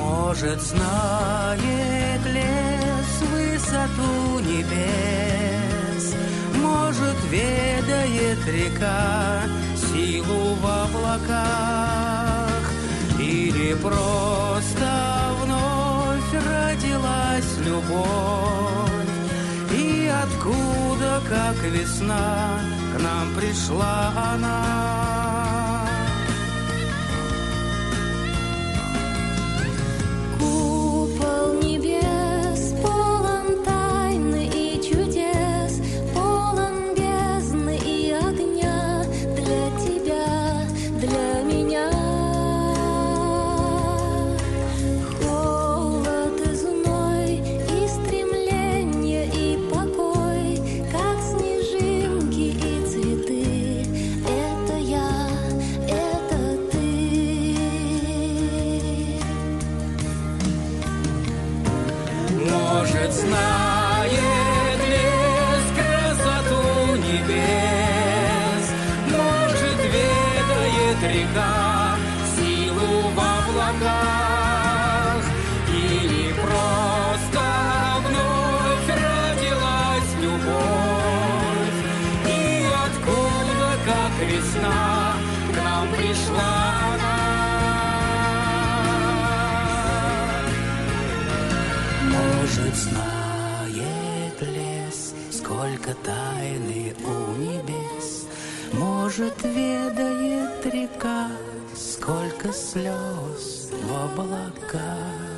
Может, знает лес высоту небес, может, ведает река силу в облаках, или просто вновь родилась любовь, и откуда, как весна, к нам пришла она. Река силу в облаках, или просто вновь родилась любовь, и откуда, как весна, к нам пришла она. Может, знает лес, сколько тайны у небес, может, ведает река, сколько слез в облаках.